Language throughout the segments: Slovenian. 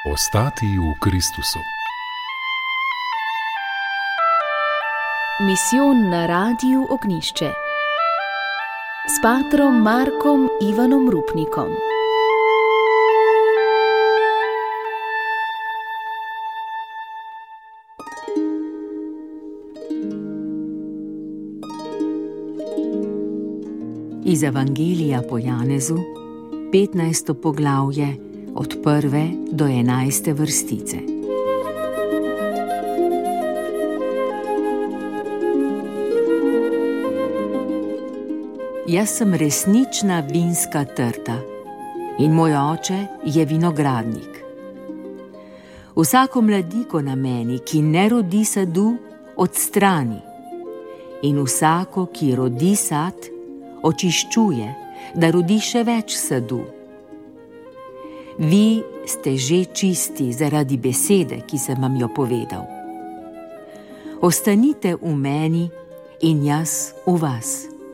Ostati v Kristusu. Misijon na Radiu Ognjišče s patrom Markom Ivanom Rupnikom. Iz Evangelija po Janezu, 15. poglavje, od 1. do 11. vrstice. Jaz sem resnična vinska trta in moj oče je vinogradnik. Vsako mladiko na meni, ki ne rodi sadu, odstrani, in vsako, ki rodi sad, očiščuje, da rodi še več sadu. Vi ste že čisti zaradi besede, ki sem vam jo povedal. Ostanite v meni in jaz v vas.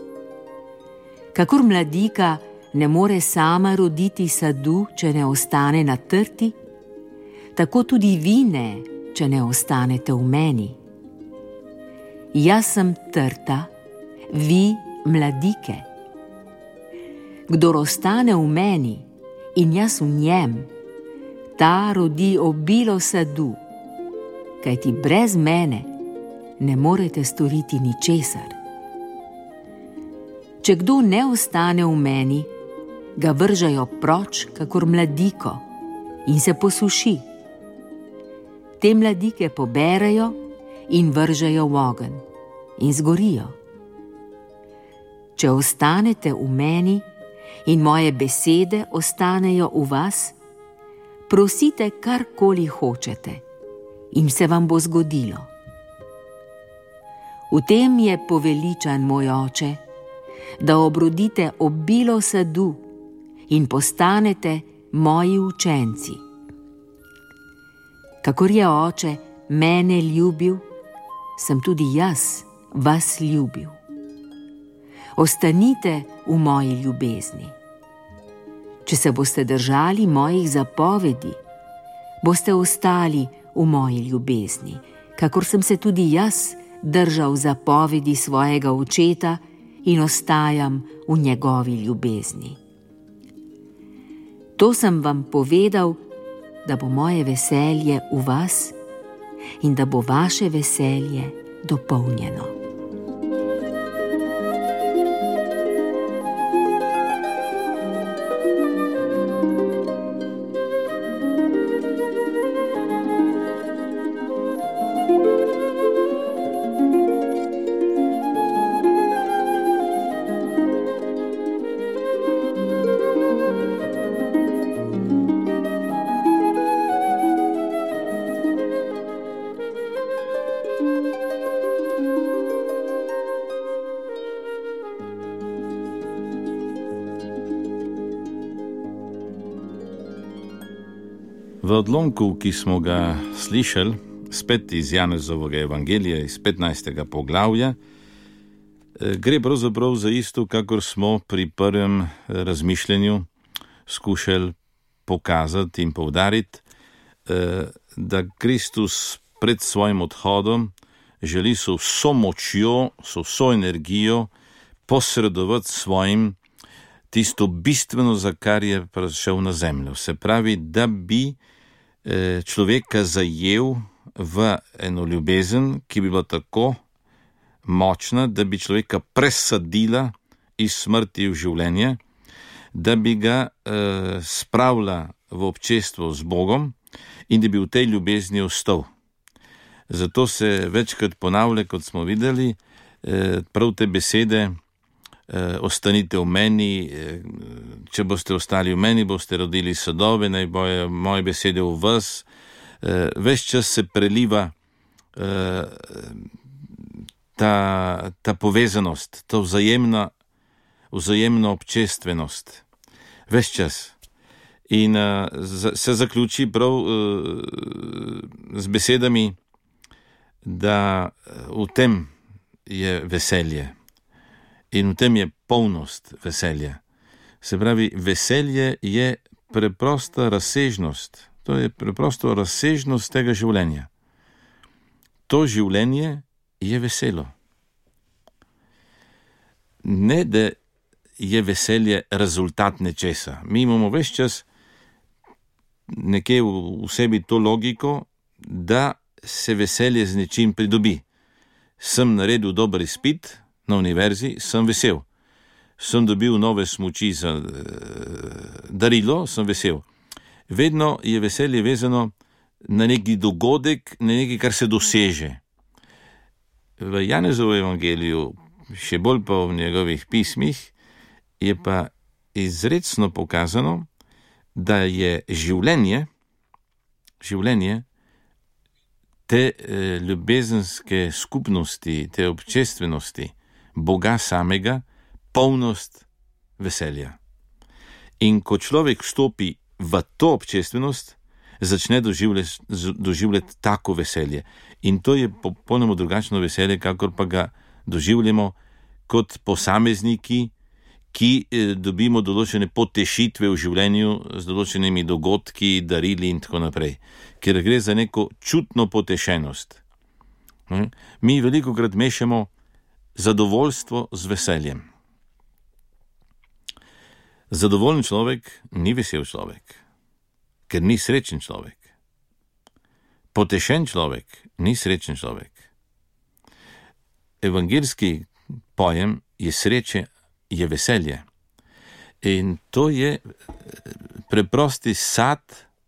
Kakor mladika ne more sama roditi sadu, če ne ostane na trti, tako tudi vi ne, če ne ostanete v meni. Jaz sem trta, vi mladike. Kdor ostane v meni in jaz v njem, ta rodi obilo sadu, kajti brez mene ne morete storiti ničesar. Če kdo ne ostane v meni, ga vržejo proč, kakor mladiko, in se posuši. Te mladike poberejo in vržejo v ogenj in zgorijo. Če ostanete v meni in moje besede ostanejo v vas, prosite karkoli hočete in se vam bo zgodilo. V tem je poveličan moj oče, da obrodite obilo sadu in postanete moji učenci. Kakor je oče mene ljubil, sem tudi jaz vas ljubil. Ostanite v moji ljubezni. Če se boste držali mojih zapovedi, boste ostali v moji ljubezni, kakor sem se tudi jaz držal zapovedi svojega očeta in ostajam v njegovi ljubezni. To sem vam povedal, da bo moje veselje v vas in da bo vaše veselje dopolnjeno. V odlomku, ki smo ga slišali, spet iz Janezovega evangelija, iz 15. poglavja, gre pravzaprav za isto, kakor smo pri prvem razmišljanju skušali pokazati in poudariti, da Kristus pred svojim odhodom želi s vso močjo, s vso energijo posredovati svojim tisto bistveno, za kar je prišel na zemljo. Se pravi, da bi človeka zajel v eno ljubezen, ki bi bila tako močna, da bi človeka presadila iz smrti v življenje, da bi ga spravila v občestvo z Bogom in da bi v tej ljubezni ostal. Zato se večkrat ponavlja, kot smo videli, prav te besede, ostanite v meni, če boste ostali v meni, boste rodili sadove, naj bojo moje besede v vas. Ves čas se preliva ta povezanost, ta vzajemna občestvenost. Ves čas. In se zaključi prav z besedami, da v tem je veselje. In v tem je polnost veselja. Se pravi, veselje je preprosta razsežnost, To je preprosto razsežnost tega življenja. To življenje je veselo. Ne, da je veselje rezultat nečesa. Mi imamo ves čas nekje v sebi to logiko, da se veselje z nečim pridobi. Sem naredil dober izpit na univerzi, sem vesel. Sem dobil nove smuči za darilo, sem vesel. Vedno je veselje vezano na neki dogodek, na nekaj, kar se doseže. V Janezovem evangeliju, še bolj pa v njegovih pismih, je pa izrecno pokazano, da je življenje te ljubezenske skupnosti, te občestvenosti, Boga samega, polnost veselja. In ko človek vstopi v to občestvenost, začne doživljati tako veselje. In to je popolnoma drugačno veselje, kakor pa ga doživljamo kot posamezniki, ki dobimo določene potešitve v življenju z določenimi dogodki, darili in tako naprej. Ker gre za neko čutno potešenost. Mi velikokrat mešamo zadovoljstvo z veseljem. Zadovoljen človek ni vesel človek, ker ni srečen človek. Potešen človek ni srečen človek. Evangeljski pojem je sreče, je veselje. In to je preprosti sad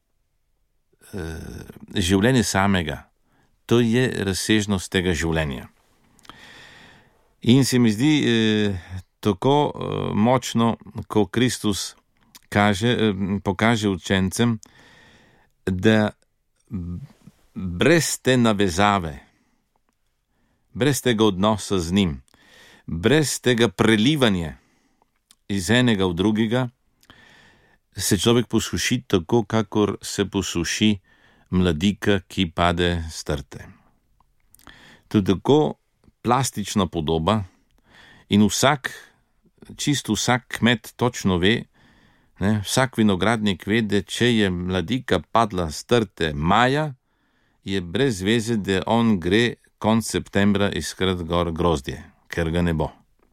življenja samega. To je razsežnost tega življenja. In se mi zdi tako močno, ko Kristus pokaže učencem, da brez te navezave, brez tega odnosa z njim, brez tega prelivanja iz enega v drugega, se človek posuši tako, kakor se posuši mladika, ki pade s trte. To je tako plastična podoba in čisto vsak kmet točno ve, vsak vinogradnik ve, da če je mladika padla s trte maja, je brez veze, da on gre konec septembra iskati gor grozdje, ker ga ne bo.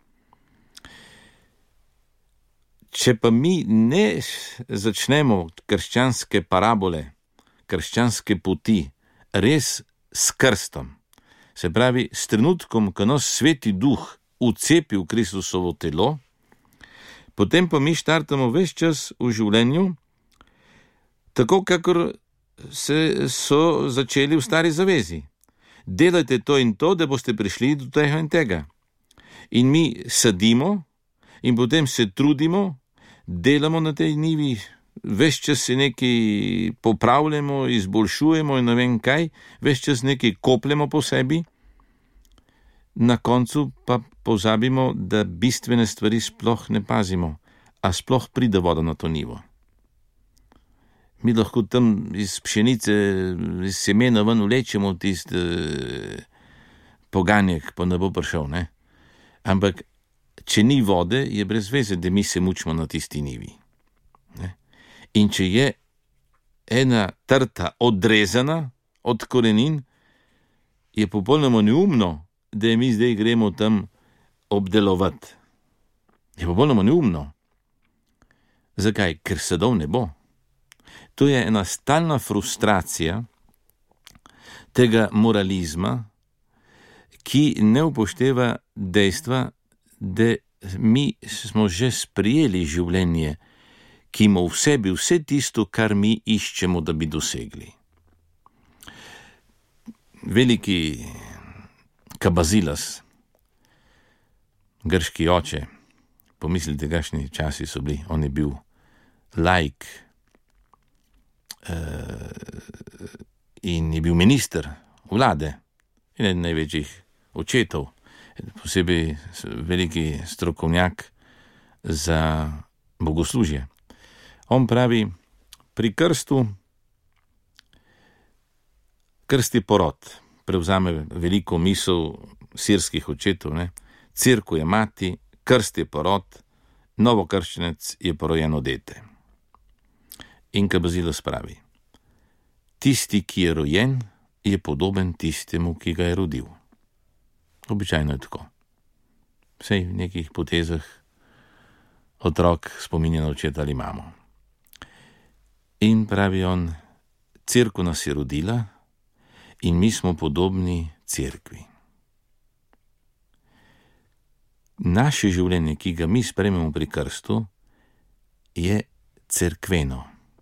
Če pa mi ne začnemo krščanske parabole, krščanske poti res s krstom, se pravi s trenutkom, ko nas Sveti Duh vcepi v Kristusovo telo, potem pa mi štartamo ves čas v življenju, tako kakor so začeli v Stari zavezi. Delajte to in to, da boste prišli do tega in tega. In mi sadimo in potem se trudimo, delamo na tej njivi, ves čas se nekaj popravljamo, izboljšujemo in ne vem kaj, ves čas nekaj kopljemo po sebi, na koncu pa pozabimo, da bistvene stvari sploh ne pazimo, a sploh pride voda na to njivo. Mi lahko tam iz pšenice, iz semena ven vlečemo tisti poganjek, pa ne bo prišel, ne? Ampak, če ni vode, je brez veze, da mi se mučimo na tisti njivi. Ne? In če je ena trta odrezana od korenin, je popolnoma neumno, da mi zdaj gremo tam obdelovati. Je popolnoma neumno. Zakaj? Ker sadov ne bo. To je ena stalna frustracija tega moralizma, ki ne upošteva dejstva, da mi smo že sprejeli življenje, ki ima v sebi vse tisto, kar mi iščemo, da bi dosegli. Veliki Kabazilas, grški oče, pomislite, kakšni časi so bili, on je bil laik, in je bil minister vlade, eden največjih očetov, posebej veliki strokovnjak za bogoslužje. On pravi, pri krstu, krst je porod, prevzame veliko misel sirskih očetov, ne? Cerkev je mati, krst je porod, novokrščenec je porojeno dete. In Kabazilas pravi, tisti, ki je rojen, je podoben tistemu, ki ga je rodil. Običajno je tako. Vsej v nekih potezah otrok spominja na očeta ali mamo. In pravi on, cerkev nas je rodila in mi smo podobni cerkvi. Naše življenje, ki ga mi sprejmemo pri krstu, je cerkveno.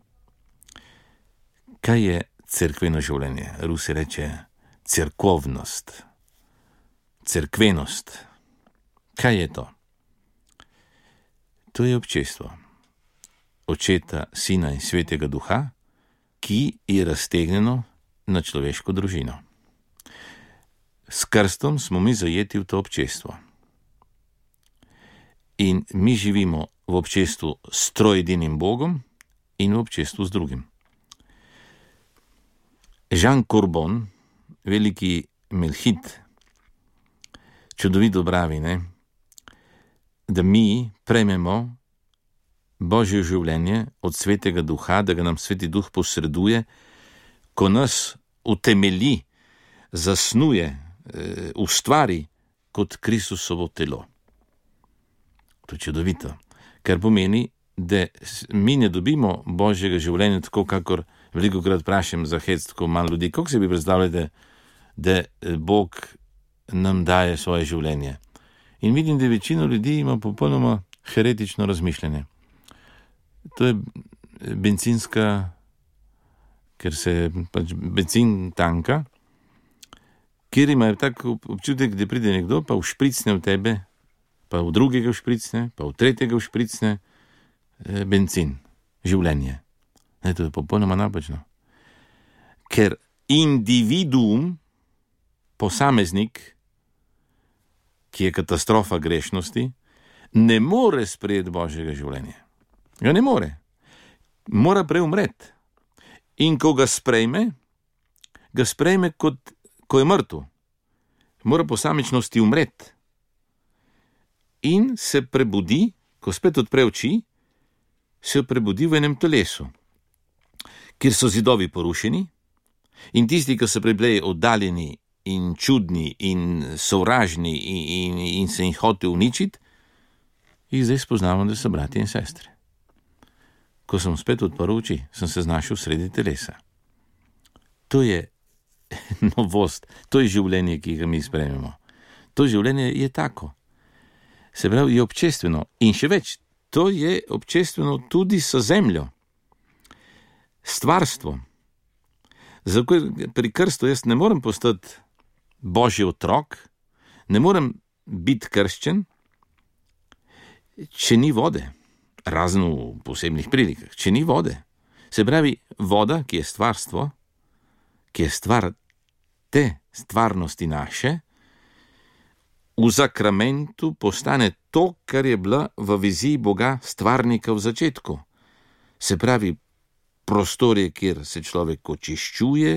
Kaj je cerkveno življenje? Rusi reče cerkovnost, cerkvenost. Kaj je to? To je občestvo Očeta, Sina in Svetega Duha, ki je raztegnjeno na človeško družino. S krstom smo mi zajeti v to občestvo. In mi živimo v občestvu s trojedinim Bogom in v občestvu z drugim. Jean Courbon, veliki melhit, čudovito pravi, da mi prejmemo Božje življenje od Svetega Duha, da ga nam Sveti Duh posreduje, ko nas utemelji, zasnuje, ustvari kot Kristusovo telo. To je čudovito, kar pomeni, da mi ne dobimo Božjega življenja tako, kakor velikokrat vprašam za hec, tako malo ljudi. Kako se bi predstavljate, da Bog nam daje svoje življenje? In vidim, da večina ljudi ima popolnoma heretično razmišljanje. To je bencinska, ker se pač bencin tanka, kjer imajo tak občutek, da pride nekdo, pa všpricne v tebe, pa v drugega všpricne, pa v tretjega všpricne bencin, življenje. To je popolnoma napačno. Ker individuum, posameznik, ki je katastrofa grešnosti, ne more sprejeti Božjega življenja. Ga ne more. Mora prej umreti. In ko ga sprejme, kot ko je mrtev. Mora posamičnosti umreti. In se prebudi, ko spet odpre oči, se prebudi v enem telesu, kjer so zidovi porušeni in tisti, ki so prej oddaljeni in čudni in sovražni in se jih hotel uničiti, jih zdaj spoznavam, da so bratje in sestre. Ko sem spet odprl oči, sem se znašel sredi telesa. To je novost, to je življenje, ki ga mi sprejmemo. To življenje je tako. Se pravi, je občestveno. In še več, to je občestveno tudi s zemljo. Stvarstvo. Zato pri krstu jaz ne morem postati Božji otrok, ne morem biti krščen, če ni vode. Razen v posebnih prilikah, če ni vode. Se pravi, voda, ki je stvarstvo, ki je stvar te stvarnosti naše, v zakramentu postane to, kar je bila v viziji Boga stvarnika v začetku. Se pravi, prostorje, kjer se človek očiščuje,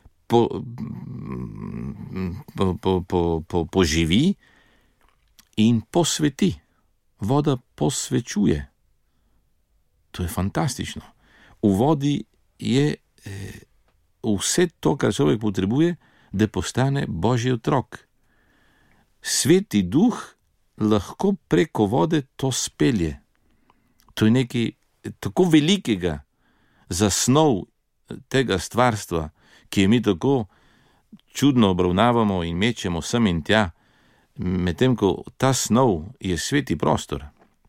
poživi in posveti. Voda posvečuje. To je fantastično. V vodi je vse to, kar človek potrebuje, da postane Božji otrok. Sveti Duh lahko preko vode to spelje. To je nekaj tako velikega za snov tega stvarstva, ki je mi tako čudno obravnavamo in mečemo sem in tja, medtem ko ta snov je sveti prostor.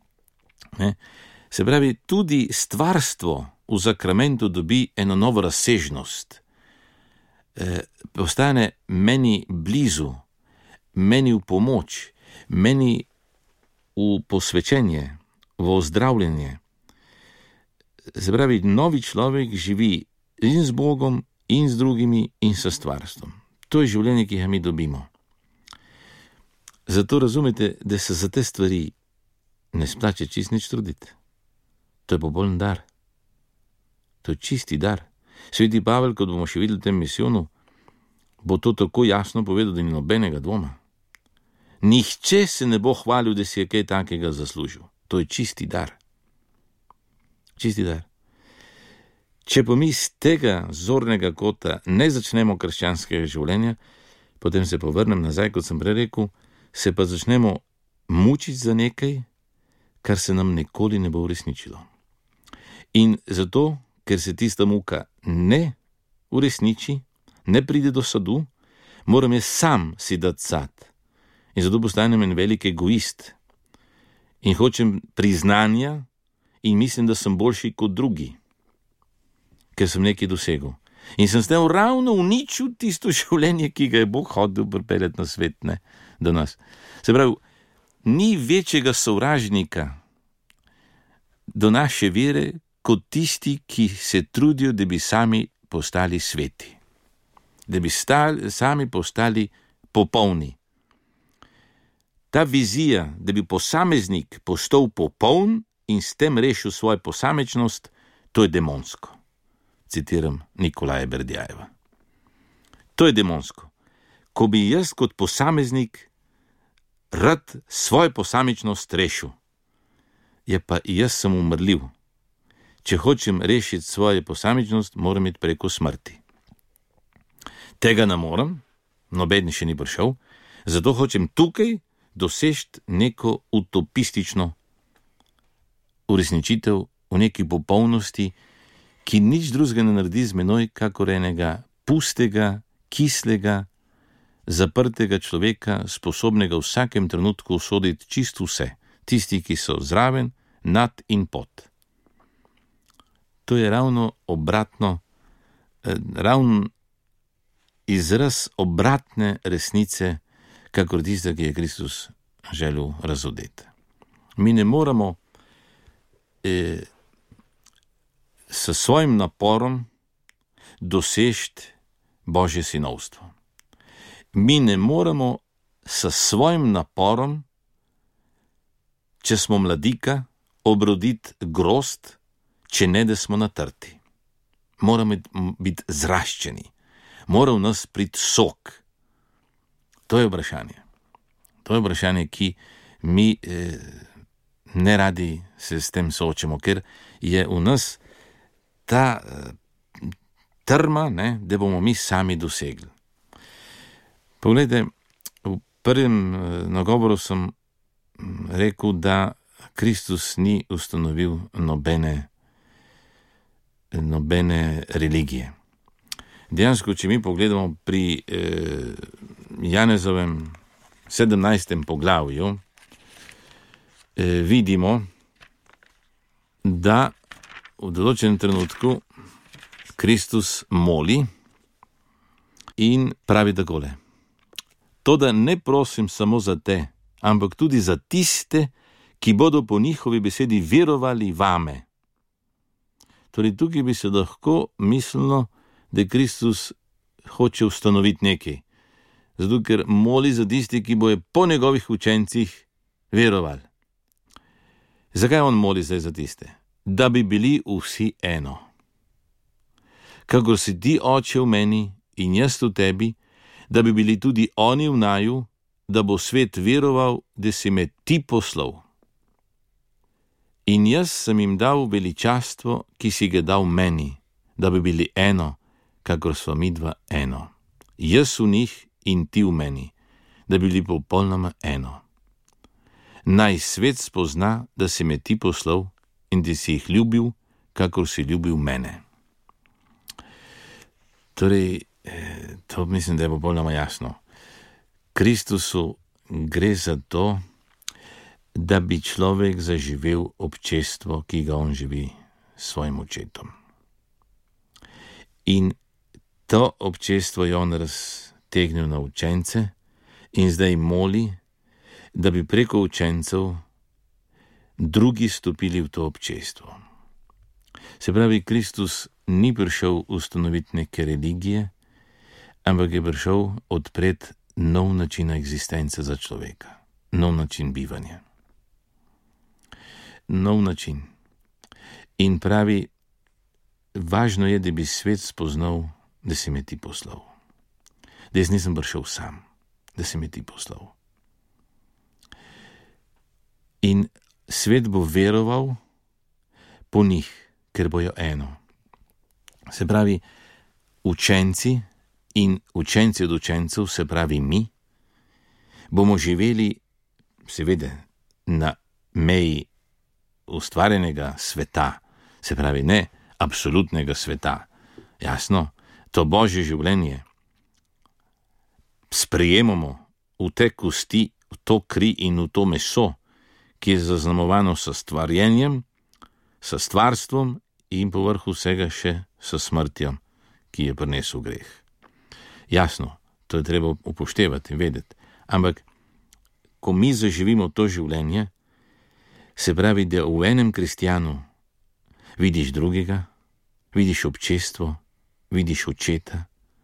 Se pravi, tudi stvarstvo v zakramentu dobi eno novo razsežnost. Postane meni blizu, meni v pomoč, meni v posvečenje, v ozdravljenje. Se pravi, novi človek živi in z Bogom, in z drugimi, in s stvarstvom. To je življenje, ki ga mi dobimo. Zato razumete, da se za te stvari ne splače čist nič truditi. To je popoln dar. To je čisti dar. Sveti Pavel, kot bomo še videli v tem misijonu, bo to tako jasno povedal, da ni nobenega dvoma. Nihče se ne bo hvalil, da si je kaj takega zaslužil. To je čisti dar. Čisti dar. Če pa mi z tega zornega kota ne začnemo krščanskega življenja, potem se povrnem nazaj, kot sem prej rekel, se pa začnemo mučiti za nekaj, kar se nam nikoli ne bo uresničilo. In zato, ker se tista muka ne uresniči, ne pride do sadu, moram jaz sam si dati sad. In zato postanem en velik egoist. In hočem priznanja in mislim, da sem boljši kot drugi, ker sem nekaj dosegel. In sem s tem ravno uničil tisto življenje, ki ga je Bog hotel pripeljati na svet, ne, do nas. Se pravi, ni večjega sovražnika do naše vere, kot tisti, ki se trudijo, da bi sami postali sveti. Da bi sami postali popolni. Ta vizija, da bi posameznik postal popoln in s tem rešil svojo posamičnost, to je demonsko. Citiram Nikolaja Berdjajeva. To je demonsko. Ko bi jaz kot posameznik rad svojo posamičnost rešil, je pa jaz sem umrljiv. Če hočem rešiti svojo posamičnost, moram iti preko smrti. Tega ne morem, noben še ni prišel, zato hočem tukaj doseči neko utopistično uresničitev v neki popolnosti, ki nič drugega ne naredi z menoj, kakor enega pustega, kislega, zaprtega človeka, sposobnega v vsakem trenutku usoditi čisto vse, tisti, ki so zraven, nad in pod. To je ravno obratno, ravno izraz obratne resnice, kakor tista, ki je Kristus želel razodeti. Mi ne moramo s svojim naporom doseči Božje sinovstvo. Mi ne moremo s svojim naporom, če smo mladika, obroditi grozd, če ne da smo natrti. Moramo biti zraščeni, mora v nas priti sok. To je vprašanje. To je vprašanje, ki mi ne radi se s tem soočamo, ker je v nas ta trma, ne, da bomo mi sami dosegli. Poglejte, v prvem nagovoru sem rekel, da Kristus ni ustanovil nobene religije. Dejansko, če mi pogledamo pri Janezovem 17. poglavju, vidimo, da v določenem trenutku Kristus moli in pravi takole: Toda ne prosim samo za te, ampak tudi za tiste, ki bodo po njihovi besedi verovali vame. Torej, tukaj bi se lahko mislilo, da Kristus hoče ustanoviti nekaj, zato ker moli za tisti, ki bojo po njegovih učencih verovali. Zakaj on moli zdaj za tiste? Da bi bili vsi eno. Kakor si ti, Oče, v meni in jaz v tebi, da bi bili tudi oni v naju, da bo svet veroval, da si me ti poslal. In jaz sem jim dal veličastvo, ki si ga dal meni, da bi bili eno, kakor sva midva eno. Jaz v njih in ti v meni, da bi bili popolnoma eno. Naj svet spozna, da si me ti poslal in da si jih ljubil, kakor si ljubil mene. Torej, to mislim, da je popolnoma jasno. Kristusu gre za to, da bi človek zaživel občestvo, ki ga on živi s svojim očetom. In to občestvo je on raztegnil na učence in zdaj moli, da bi preko učencev drugi stopili v to občestvo. Se pravi, Kristus ni prišel ustanoviti neke religije, ampak je prišel odpreti nov način eksistence za človeka, nov način bivanja. Nov način. In pravi, važno je, da bi svet spoznal, da si me ti poslal. Da jaz nisem prišel sam, da si me ti poslal. In svet bo veroval po njih, ker bojo eno. Se pravi, učenci in učenci od učencev, se pravi mi, bomo živeli, seveda, na meji ustvarjenega sveta, se pravi, ne absolutnega sveta. Jasno, to Božje življenje sprejemamo v te kosti, v to kri in v to meso, ki je zaznamovano s stvarjenjem, s stvarstvom in povrhu vsega še s smrtjo, ki je prinesel greh. Jasno, to je treba upoštevati in vedeti. Ampak, ko mi zaživimo to življenje, se pravi, da v enem kristjanu vidiš drugega, vidiš občestvo, vidiš očeta.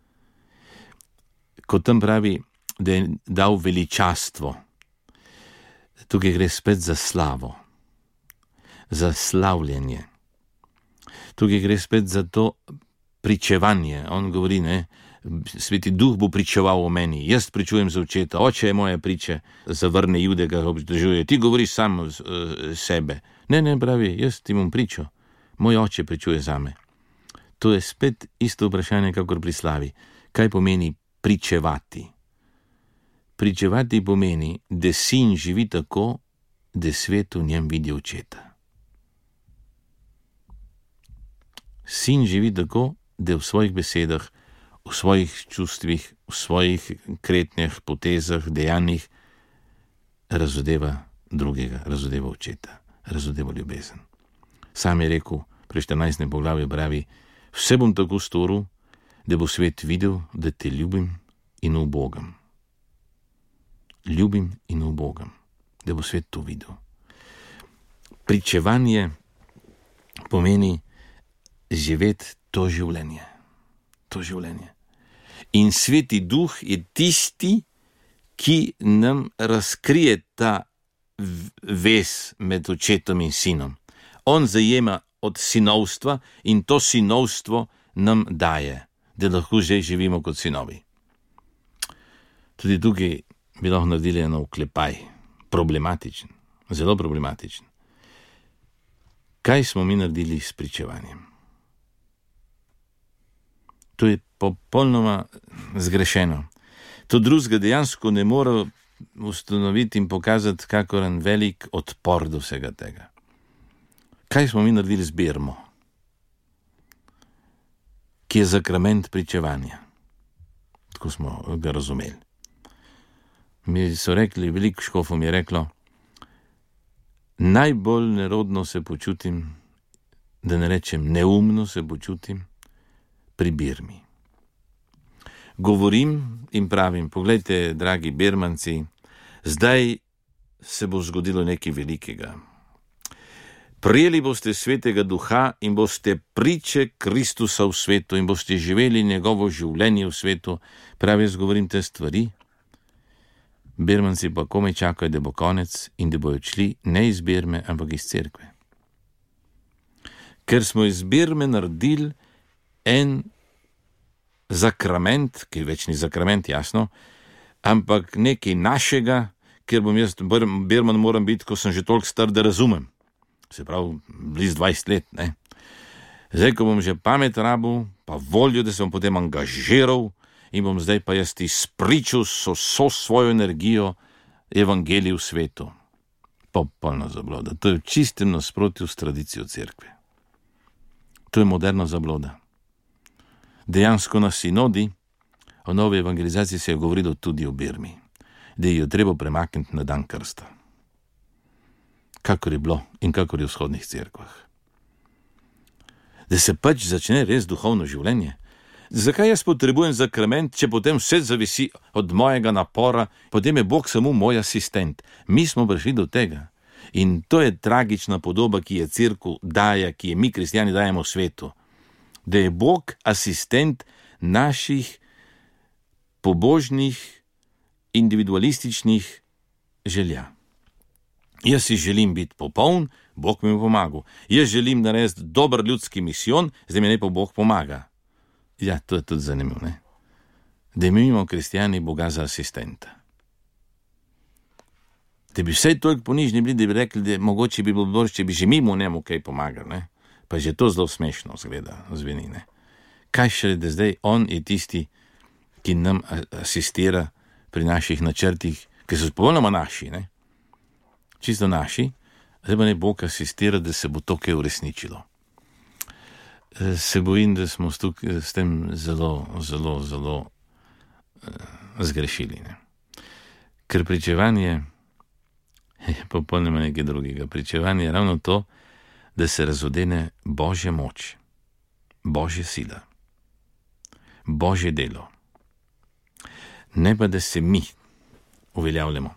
Ko tam pravi, da je dal veličastvo, tukaj gre spet za slavo, za slavljenje. Tukaj gre spet za to pričevanje. On govori, Sveti Duh bo pričeval o meni, jaz pričujem za očeta, oče je moje priče, zavrne Jude, ga obdržuje, ti govoriš sam sebe. Ne, pravi, jaz ti bom pričal, moj oče pričuje zame. To je spet isto vprašanje, kakor pri slavi. Kaj pomeni pričevati? Pričevati pomeni, da sin živi tako, da svet v njem vidi očeta. Sin živi tako, da v svojih besedah, v svojih čustvih, v svojih kretnjah, potezah, dejanjih razodeva drugega, razodeva očeta, razodeva ljubezen. Sam je rekel, pri 14. poglavju pravi, vse bom tako storil, da bo svet videl, da te ljubim in ubogam. Ljubim in ubogam, da bo svet to videl. Pričevanje pomeni živeti to življenje. To življenje. In Sveti Duh je tisti, ki nam razkrije ta vez med očetom in sinom. On zajema od sinovstva in to sinovstvo nam daje, da lahko že živimo kot sinovi. Tudi tukaj bi lahko naredili eno oklepaj. Problematičen, zelo problematičen. Kaj smo mi naredili s pričevanjem? To je popolnoma zgrešeno. To drugega dejansko ne more ustanoviti in pokazati kakor en velik odpor do vsega tega. Kaj smo mi naredili z birmo, ki je zakrament pričevanja? Tako smo ga razumeli. Mi so rekli, veliko škofov mi je reklo, najbolj nerodno se počutim, da ne rečem neumno se počutim, pri birmi. Govorim in pravim, poglejte, dragi birmanci, zdaj se bo zgodilo nekaj velikega. Prijeli boste Svetega Duha in boste priče Kristusa v svetu in boste živeli njegovo življenje v svetu. Pravi, jaz govorim te stvari, birmanci pa komaj čakajo, da bo konec in da bojo šli ne iz Birme, ampak iz cerkve. Ker smo iz Birme naredili en zakrament, ki več ni zakrament, jasno, ampak nekaj našega, ker bom jaz Birman moram biti, ko sem že toliko star, da razumem. Se pravi, blizu 20 let, ne. Zdaj, ko bom že pamet rabil, pa voljo, da sem potem angažiral in bom zdaj pa jaz izpričal so svojo energijo evangelij v svetu. Popolna zabloda. To je v čistem nasprotju s tradicijo cerkve. To je moderna zabloda. Dejansko na sinodi o novi evangelizaciji se je govorilo tudi o Birmi, da jo treba premakniti na dan krsta. Kakor je bilo in kakor je v vzhodnih cerkvah. Da se pač začne res duhovno življenje. Zakaj jaz potrebujem zakrament, če potem vse zavisi od mojega napora, potem je Bog samo moj asistent. Mi smo prišli do tega. In to je tragična podoba, ki je cerkev daje, ki je mi kristjani dajemo svetu. Da je Bog asistent naših pobožnih, individualističnih želja. Jaz si želim biti popoln, Bog mi bo pomagal. Jaz želim narediti dober ljudski misijon, zdaj mi ne pa Bog pomaga. Ja, to je tudi zanimivo, ne? Da imamo kristjani Boga za asistenta. Da bi vsej toliko ponižni bili, da bi rekli, da mogoče bi bilo bolj, če bi že mimo njemu kaj pomagali, ne? Pa že to zelo smešno zgleda, zveni, ne? Kaj šele, da zdaj on je tisti, ki nam asistira pri naših načrtih, ki so popolnoma naši, ne? Čisto naši, zdaj pa ne Bog asistira, da se bo to kaj uresničilo. Se bojim, da smo s tem zelo zgrešili, ne? Ker pričevanje je popolnoma nekaj drugega. Pričevanje je ravno to, da se razodene Božja moč, Božja sila, Božje delo. Ne pa, da se mi uveljavljamo.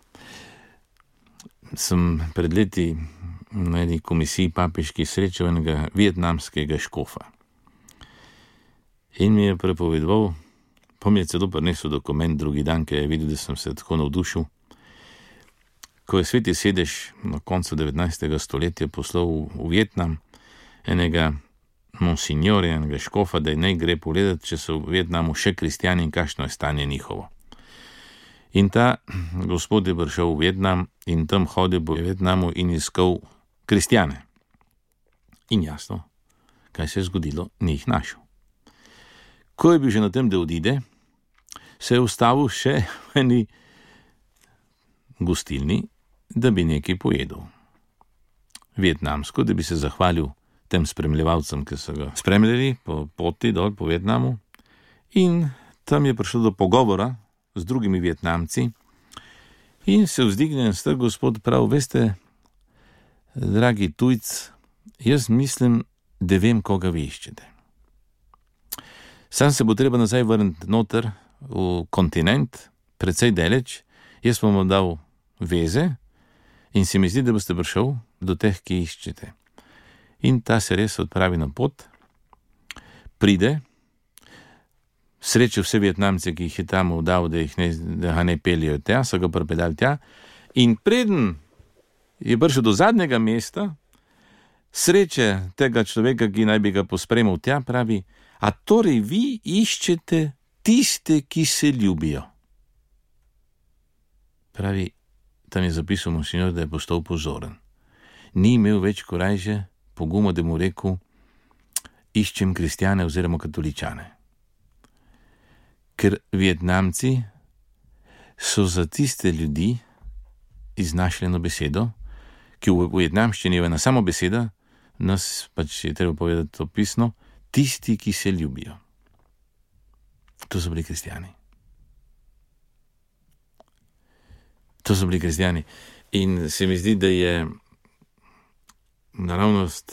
Sem pred leti na eni komisiji papeški srečal enega vietnamskega škofa. In mi je prepovedoval, pa mi je celo prinesel dokument drugi dan, ker je videl, da sem se tako navdušil, ko je Sveti sedež na koncu 19. stoletja poslal v Vietnam enega monsignorja, enega škofa, da naj gre pogledati, če so v Vietnamu še kristjani in kakšno je stanje njihovo. In ta gospod je prišel v Vietnam in tam hodil po Vietnamu in iskal kristjane. In jasno, kaj se je zgodilo, ni jih našel. Ko je bil že na tem, da odide, se je ustavil še v eni gostilni, da bi nekaj pojedel. Vietnamsko, da bi se zahvalil tem spremljevalcem, ki so ga spremljali po poti dol po Vietnamu. In tam je prišlo do pogovora z drugimi Vietnamci in se vzdigne star gospod prav, veste, dragi tujc, jaz mislim, da vem, koga vi iščete. Sam se bo treba nazaj vrniti noter v kontinent, precej daleč, jaz bom vam dal veze in se mi zdi, da boste prišel do teh, ki iščete. In ta se res odpravi na pot, pride, sreča vse Vietnamce, ki jih je tam vdal, da ga ne peljejo tja, so ga pripeljali tja, in preden je prišel do zadnjega mesta, sreče tega človeka, ki naj bi ga pospremil tja, pravi, a torej vi iščete tiste, ki se ljubijo. Pravi, tam je zapisal monsignor, da je postal pozoren. Ni imel več korajže, poguma, da mu rekel, iščem kristjane oziroma katoličane. Ker Vietnamci so za tiste ljudi iznašli eno besedo, ki v vietnamščini je ena samo beseda, nas pač je treba povedati to pisno, tisti, ki se ljubijo. To so bili kristjani. To so bili kristjani. In se mi zdi, da je naravnost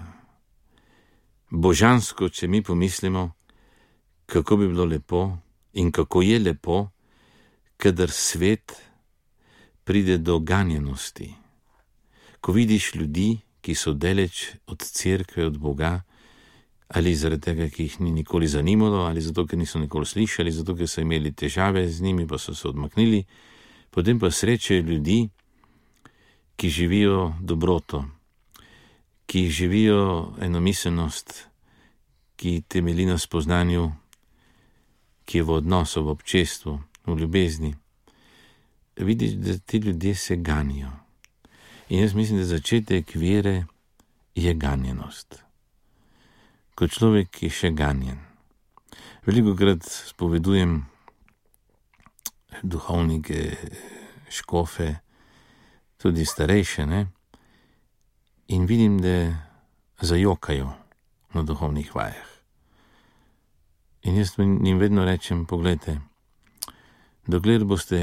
božansko, če mi pomislimo, kako bi bilo lepo in kako je lepo, kadar svet pride do ganjenosti. Ko vidiš ljudi, ki so daleč od cerkve, od Boga, ali zaradi tega, ki jih ni nikoli zanimalo, ali zato, ker niso nikoli slišali, zato, ker so imeli težave z njimi, pa so se odmaknili, potem pa srečajo ljudi, ki živijo dobroto, ki živijo enomiselnost, ki temelji na spoznanju, ki je v odnosu, v občestvu, v ljubezni. Vidiš, da ti ljudje se ganijo. In jaz mislim, da začetek vere je ganjenost. Ko človek je še ganjen. Velikokrat spovedujem duhovnike, škofe, tudi starejše, ne? In vidim, da zajokajo na duhovnih vajah. In jaz njim vedno rečem, poglejte, dokler boste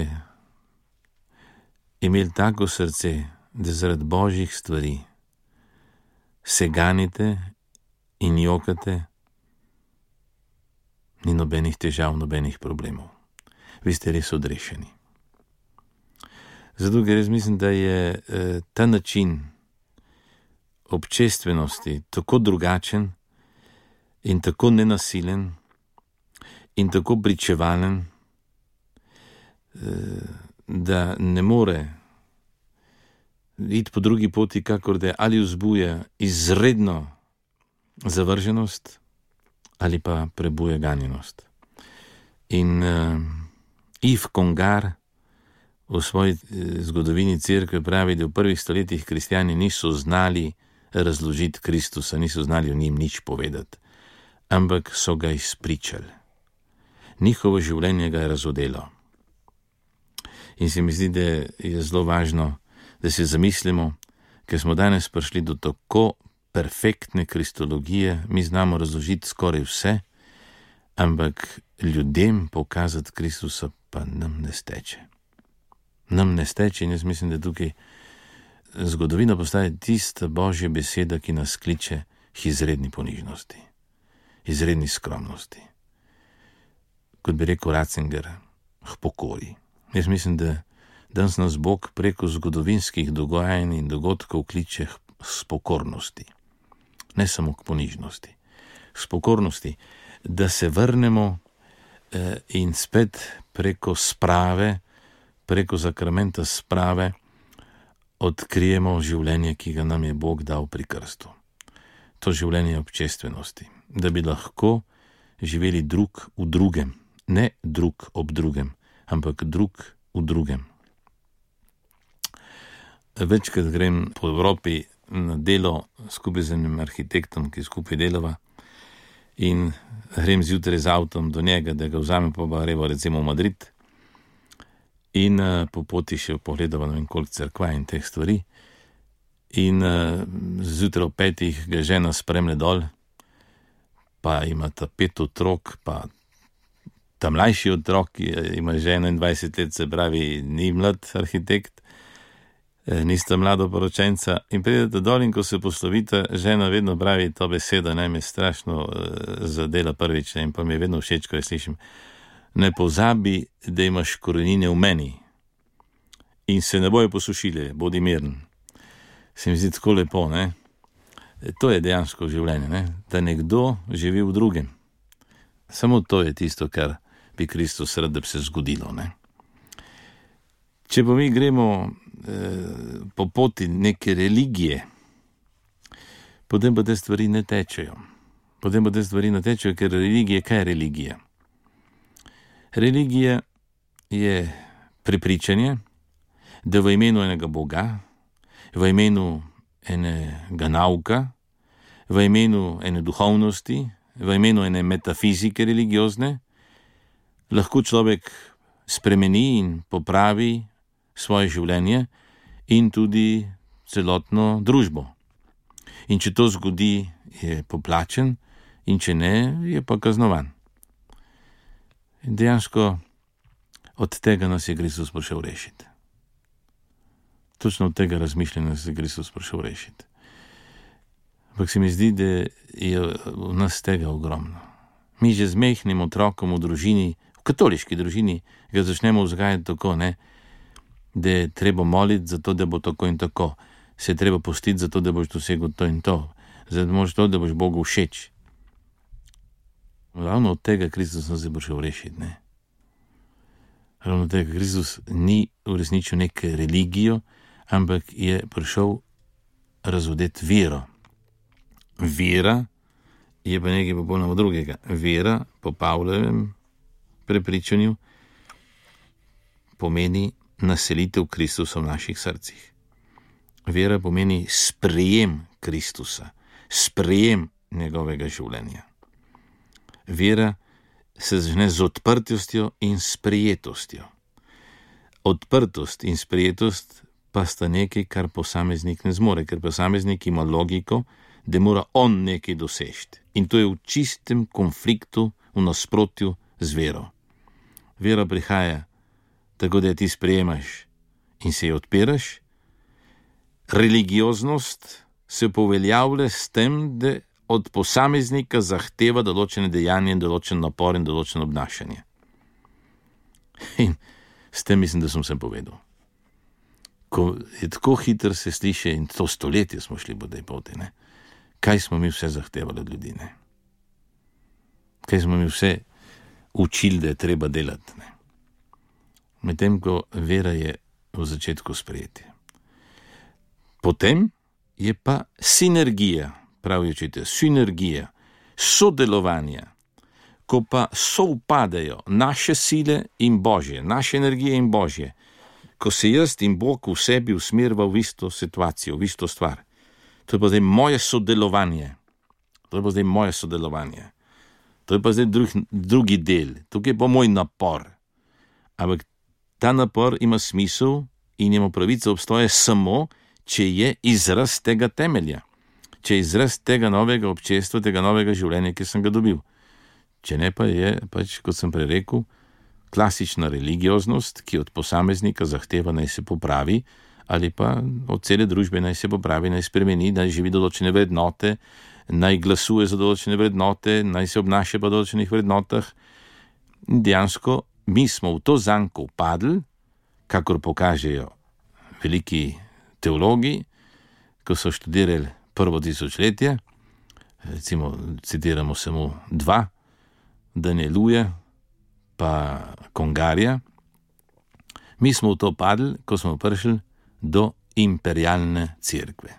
imeli tako srce, da zaradi božjih stvari se ganite in jokate, ni nobenih težav, nobenih problemov. Vi ste res odrešeni. Zato, ker jaz mislim, da je ta način občestvenosti tako drugačen in tako nenasilen in tako pričevalen, da ne more iti po drugi poti, kakor da ali vzbuja izredno zavrženost ali pa prebuja ganjenost. In Yves Congar v svoji zgodovini cerkve pravi, da v prvih stoletjih kristjani niso znali razložiti Kristusa, niso znali o njim nič povedati. ampak so ga izpričali. Njihovo življenje ga je razodelo. In se mi zdi, da je zelo važno, da se zamislimo, ker smo danes prišli do tako perfektne kristologije, mi znamo razložiti skoraj vse, ampak ljudem pokazati Kristusa pa nam ne steče. Nam ne steče in jaz mislim, da tukaj zgodovina postaje tista Božja beseda, ki nas kliče k izredni ponižnosti, izredni skromnosti. Kot bi rekel Ratzinger, k pokori. Jaz mislim, da danes nas Bog preko zgodovinskih dogajanj in dogodkov kliče k pokornosti. Ne samo k ponižnosti. K pokornosti, da se vrnemo in spet preko sprave, preko zakramenta sprave odkrijemo življenje, ki ga nam je Bog dal pri krstu. To življenje občestvenosti, da bi lahko živeli drug v drugem, ne drug ob drugem, ampak drug v drugem. Večkrat grem po Evropi na delo skupaj z enim arhitektom, ki skupaj delava, in grem zjutraj z avtom do njega, da ga vzamem pa gremo recimo v Madrid in po poti še pogledava koliko cerkva in teh stvari. In zjutraj ob 5 ga žena spremlja dol, pa ima ta 5 otrok, pa ta mlajši otrok ima že 21 let, se pravi, ni mlad arhitekt, nista mladoporočenca, in pridete dol in ko se poslovite, žena vedno pravi to besedo, ne, me strašno zadela prvič, in pa mi je vedno všeč, ko jo slišim: ne pozabi, da imaš korenine v meni in se ne bojo posušile, bodi miren. Se mi zdi tako lepo, ne? To je dejansko življenje, ne? Da nekdo živi v drugem. Samo to je tisto, kar bi Kristus rad, da bi se zgodilo, ne? Če pa mi gremo po poti neke religije, potem pa te stvari ne tečejo. Ker religija, kaj je religija? Religija je prepričanje, da v imenu enega Boga, v imenu enega nauka, v imenu ene duhovnosti, v imenu ene metafizike religiozne, lahko človek spremeni in popravi svoje življenje in tudi celotno družbo. In če to zgodi, je poplačen, in če ne, je pa kaznovan. In dejansko od tega nas je Kristus prišel rešiti. Točno od tega razmišljanja nas je Kristus prišel rešiti. Ampak se mi zdi, da je v nas tega ogromno. Mi že z majhnim otrokom v družini, v katoliški družini, ga začnemo vzgajati tako, ne, da je treba moliti za to, da bo tako in tako. Se je treba postiti za to, da boš dosegel to in to. Zato, da boš Bogu všeč. Ravno od tega Kristus nas je prišel rešiti, ne. Ravno od tega Kristus ni uresničil neke religijo, ampak je prišel razodeti vero. Vera je pa nekaj popolnoma drugega. Vera, po Pavlovem prepričanju, pomeni naselitev Kristusa v naših srcih. Vera pomeni sprejem Kristusa, sprejem njegovega življenja. Vera se začne z odprtostjo in sprejetostjo. Odprtost in sprejetost pa sta nekaj, kar posameznik ne zmore, ker posameznik ima logiko, da mora on nekaj dosežiti. In to je v čistem konfliktu, v nasprotju z vero. Vera prihaja tako, da ti sprejemaš in se ji odpiraš. Religioznost se poveljavlja s tem, da od posameznika zahteva določene dejanje, določen napor in določeno obnašanje. In s tem mislim, da sem se povedal. Ko je tako hitro se sliši, in to stoletje smo šli po tej poti, ne? Kaj smo mi vse zahtevali od ljudi, ne? Kaj smo mi vse učili, da je treba delati, ne? Medtem ko vera je v začetku sprejetje. Potem je pa sinergija, pravi učitelj, sinergija, sodelovanje, ko pa soupadajo naše sile in Božje, naše energije in Božje, ko se jaz in Bog v sebi usmerva v isto situacijo, v isto stvar. To je pa zdaj moje sodelovanje. To je pa zdaj drugi del. Tukaj je pa moj napor. Ampak ta napor ima smisel in ima pravico obstoja samo, če je izraz tega temelja. Če je izraz tega novega občestva, tega novega življenja, ki sem ga dobil. Če ne, pa je, pač, kot sem prej rekel, klasična religioznost, ki od posameznika zahteva, naj se popravi, ali pa od cele družbe naj se popravi, naj spremeni, naj živi določene vrednote, naj glasuje za določene vrednote, naj se obnaša po določenih vrednotah. Dejansko mi smo v to zanko padli, kakor pokažejo veliki teologi, ko so študirali prvo tisočletje, recimo citiramo samo dva, Danieluje pa Congarija. Mi smo v to padli, ko smo prišli do imperialne cerkve.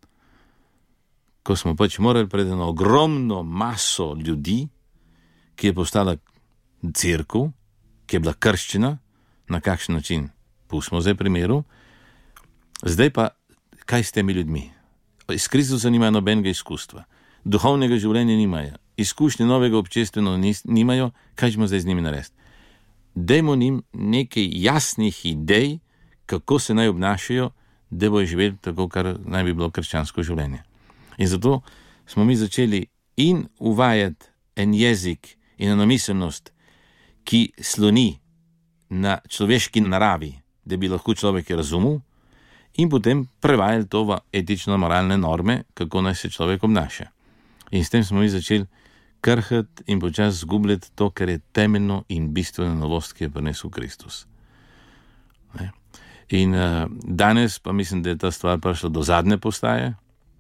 Ko smo pač morali pred eno ogromno maso ljudi, ki je postala cerkev, ki je bila krščena, na kakšen način? Pustimo zdaj primeru. Zdaj pa, kaj s temi ljudmi? Iz Kristusa nimajo nobenega izkustva, duhovnega življenja nimajo, izkušnje novega občestveno nimajo, kaj ćemo zdaj z njimi narediti? Dajmo njim nekaj jasnih idej, kako se naj obnašajo, da bojo živeli tako, kar naj bi bilo krščansko življenje. In zato smo mi začeli in uvajati en jezik in eno miselnost, ki sloni na človeški naravi, da bi lahko človek razumel, in potem prevajali to v etično-moralne norme, kako naj se človek obnaša. In s tem smo mi začeli krhati in počasi zgubljati to, kar je temeljno in bistvena novost, ki je prinesel Kristus. Ne? In danes pa mislim, da je ta stvar prišla do zadnje postaje,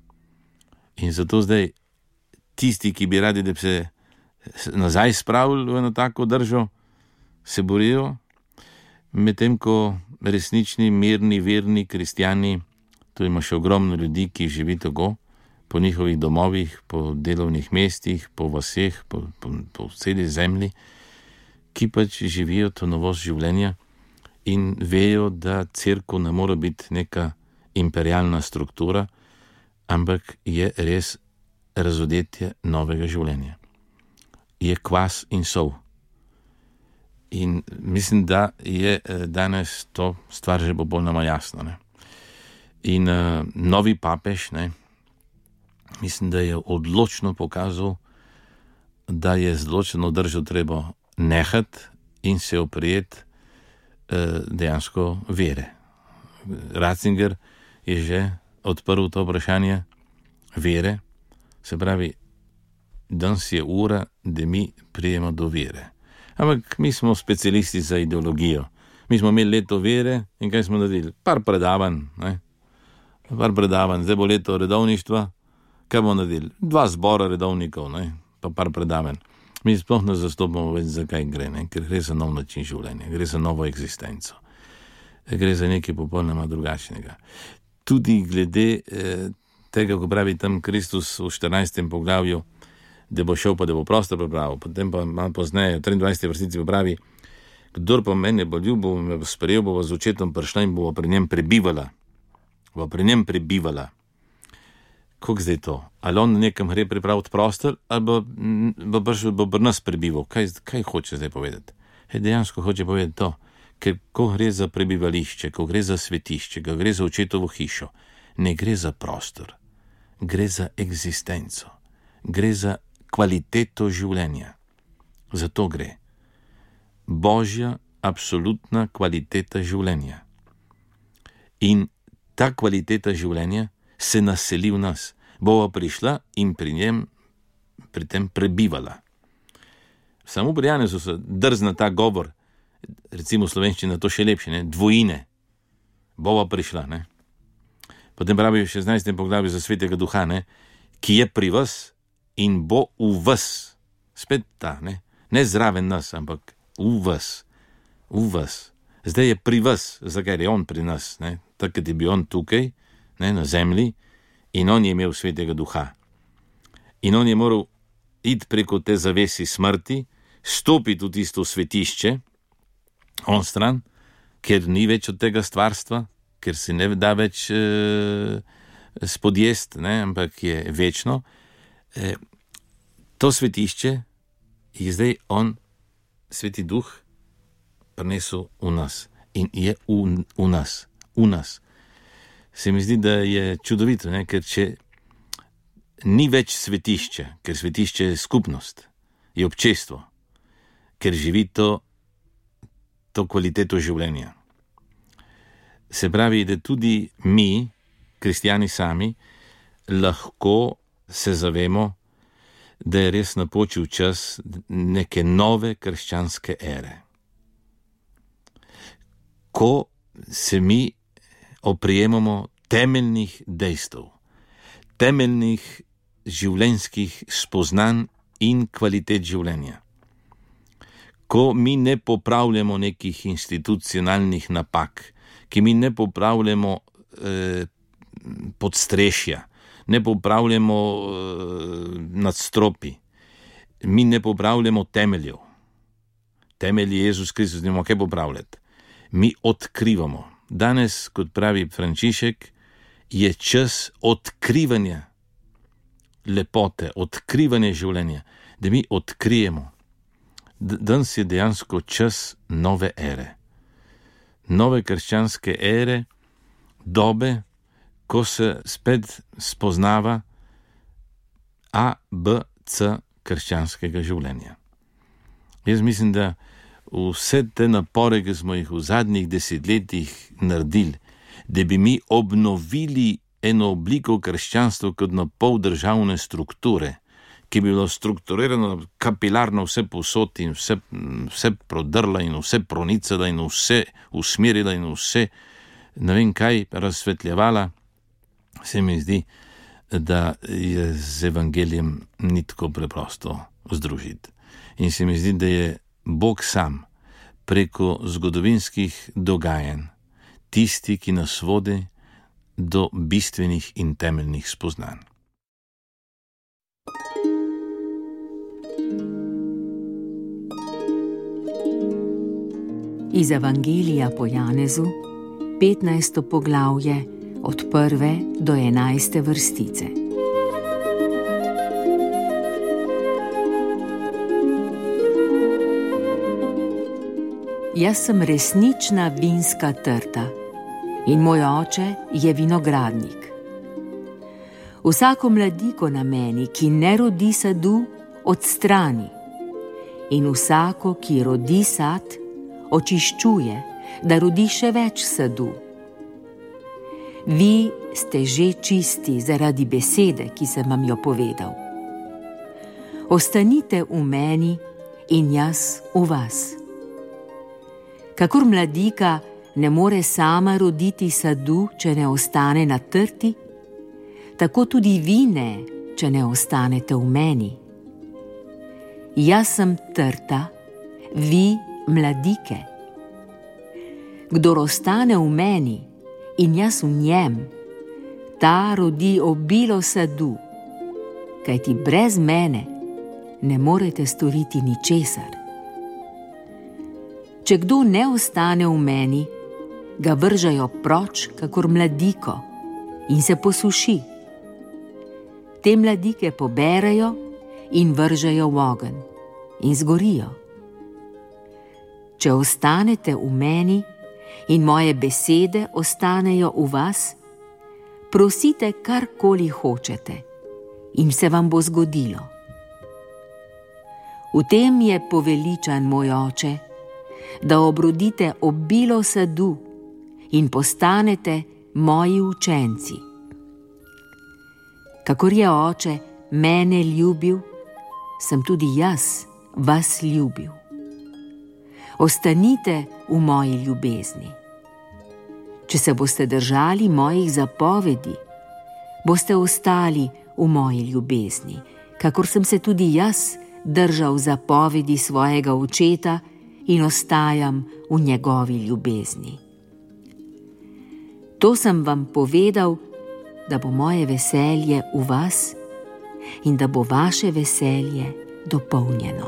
in zato zdaj tisti, ki bi radi, da bi se nazaj spravili v eno tako držo, se borijo, medtem ko resnični, mirni, verni kristjani, tu ima še ogromno ljudi, ki živi tako, po njihovih domovih, po delovnih mestih, po vaseh, po celi zemlji, ki pač živijo to novost življenja in vejo, da cerkev ne mora biti neka imperialna struktura, ampak je res razodetje novega življenja. Je kvas in sol. In mislim, da je danes to stvar že popolnoma jasna. Ne? In novi papež, ne, mislim, da je odločno pokazal, da je z določeno držo treba nehati in se oprijeti dejansko vere. Ratzinger je že odprl to vprašanje vere, se pravi, danes je ura, da mi prijemo do vere. Ampak mi smo specialisti za ideologijo. Mi smo imeli leto vere in kaj smo naredili? Par predavanj, zdaj bo leto redovništva, kaj bomo naredili? 2 zbora redovnikov, ne? Pa par predavanj. Mi sploh ne zastopamo več, zakaj gre, ne? Ker gre za nov način življenja, gre za novo eksistenco, gre za nekaj popolnoma drugačnega. Tudi glede tega, ko pravi tam Kristus v 14. poglavju, da bo šel pa da bo prostor pripravil, potem pa malo pozneje, v 23. vrstici pa pravi, kdor pa mene bo ljubil, me bo sprejel, bo z očetom prišla in bo pri njem prebivala. Bo pri njem prebivala. Kako zdaj to? Ali on nekam gre pripraviti prostor, ali bo pri nas prebival? Kaj hoče zdaj povedati? Dejansko hoče povedati to, ker ko gre za prebivališče, ko gre za svetišče, ko gre za očetovo hišo, ne gre za prostor, gre za eksistenco, gre za kvaliteto življenja. Zato gre. Božja absolutna kvaliteta življenja. In ta kvaliteta življenja se naseli v nas. Bova prišla in pri tem prebivala. Samo pri Janezu se drzna ta govor, recimo slovenščina to še lepše, ne? Dvojine. Bova prišla, ne? Potem pravi v 16. poglavju za Svetega Duha, ne? Ki je pri vas in bo v vas. Spet ta, ne zraven nas, ampak v vas. Zdaj je pri vas, zakaj je on pri nas, ne? Takrat je bil on tukaj, ne, na zemlji, in on je imel Svetega Duha. In on je moral iti preko te zavesi smrti, stopiti v tisto svetišče, on stran, ker ni več od tega stvarstva, ker se ne da več spodjest, ne, ampak je večno. To svetišče je zdaj on, Sveti Duh, prinesel v nas in je v nas. Se mi zdi, da je čudovito, ne? Ker če ni več svetišče, ker svetišče je skupnost, je občestvo, ker živi to kvaliteto življenja. Se pravi, da tudi mi, kristjani sami, lahko se zavemo, da je res napočil čas neke nove krščanske ere. Ko se mi oprijemamo temeljnih dejstev, temeljnih življenjskih spoznanj in kvalitet življenja. Ko mi ne popravljamo nekih institucionalnih napak, ki mi ne popravljamo podstrešja, ne popravljamo nadstropi, mi ne popravljamo temeljev. Temelji Jezus Kristus ne moramo kaj popravljati. Mi odkrivamo. Danes, kot pravi Frančišek, je čas odkrivanja lepote, odkrivanja življenja, da mi odkrijemo. Danes je dejansko čas nove ere. Nove krščanske ere, dobe, ko se spet spoznava A, B, C krščanskega življenja. Jaz mislim, da vse te napore, ki smo jih v zadnjih desetletjih naredili, da bi mi obnovili eno obliko krščanstva kot na pol državne strukture, ki bi bilo strukturirano kapilarno vse posod in vse prodrla in vse pronicala in vse usmerila in vse, ne vem kaj, razsvetljevala, se mi zdi, da je z evangelijem ni tako preprosto združiti. In se mi zdi, da je Bog sam preko zgodovinskih dogajanj tisti, ki nas vodi do bistvenih in temeljnih spoznanj. Iz Evangelija po Janezu, 15. poglavje, od 1. do 11. vrstice. Jaz sem resnična vinska trta in moj oče je vinogradnik. Vsako mladiko na meni, ki ne rodi sadu, odstrani, in vsako, ki rodi sad, očiščuje, da rodi še več sadu. Vi ste že čisti zaradi besede, ki sem vam jo povedal. Ostanite v meni in jaz v vas. Kakor mladika ne more sama roditi sadu, če ne ostane na trti, tako tudi vi ne, če ne ostanete v meni. Jaz sem trta, vi mladike. Kdor ostane v meni in jaz v njem, ta rodi obilo sadu, kajti brez mene ne morete storiti ničesar. Če kdo ne ostane v meni, ga vržejo proč, kakor mladiko, in se posuši. Te mladike poberejo in vržejo v ogenj in zgorijo. Če ostanete v meni in moje besede ostanejo v vas, prosite karkoli hočete in se vam bo zgodilo. V tem je poveličan moj oče, da obrodite obilo sadu in postanete moji učenci. Kakor je oče mene ljubil, sem tudi jaz vas ljubil. Ostanite v moji ljubezni. Če se boste držali mojih zapovedi, boste ostali v moji ljubezni, kakor sem se tudi jaz držal zapovedi svojega očeta in ostajam v njegovi ljubezni. To sem vam povedal, da bo moje veselje v vas in da bo vaše veselje dopolnjeno.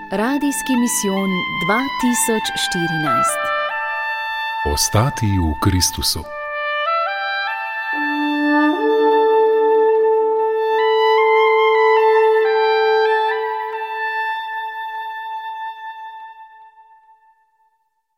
Radijski misijon 2014. Ostati v Kristusu.